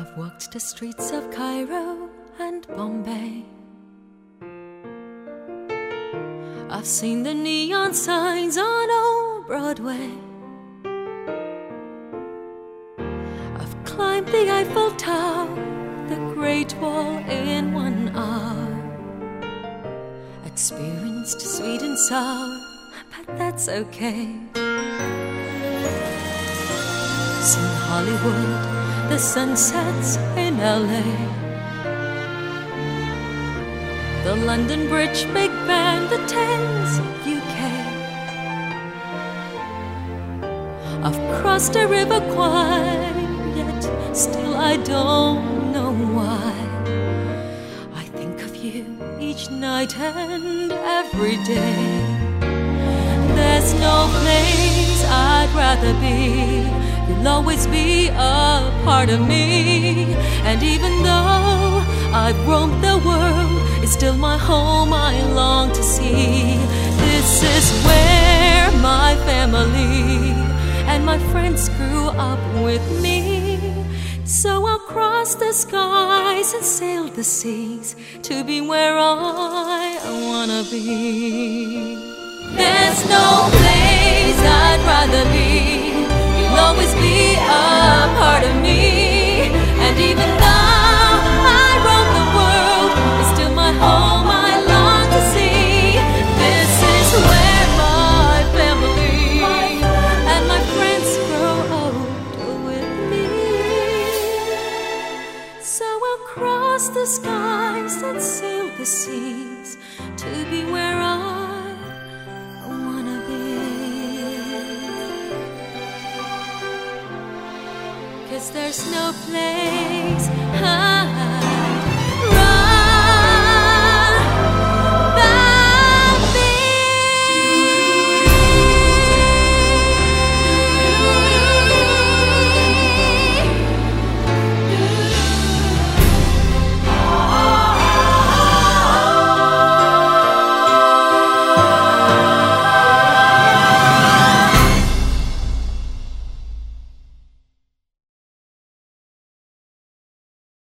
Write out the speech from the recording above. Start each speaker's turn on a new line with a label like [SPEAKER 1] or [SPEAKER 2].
[SPEAKER 1] I've walked the streets of Cairo and Bombay. I've seen the neon signs on old Broadway. I've climbed the Eiffel Tower, the Great Wall in 1 hour. Experienced sweet and sour, but that's okay. Seen Hollywood, the sunsets in LA, the London Bridge, Big Ben, the Thames, UK. I've crossed a river Kwai, yet still I don't know why. I think of you each night and every day. There's no place I'd rather be. You'll always be a part of me. And even though I've roamed the world, it's still my home I long to see. This is where my family and my friends grew up with me. So I'll cross the skies and sail the seas to be where I wanna be. There's no place I'd rather be. You'll always be a part of me. And even though I roam the world, it's still my home I long to see. This is where my family and my friends grow old with me. So I'll cross the skies and sail the seas to be where I wanna be. 'Cause there's no place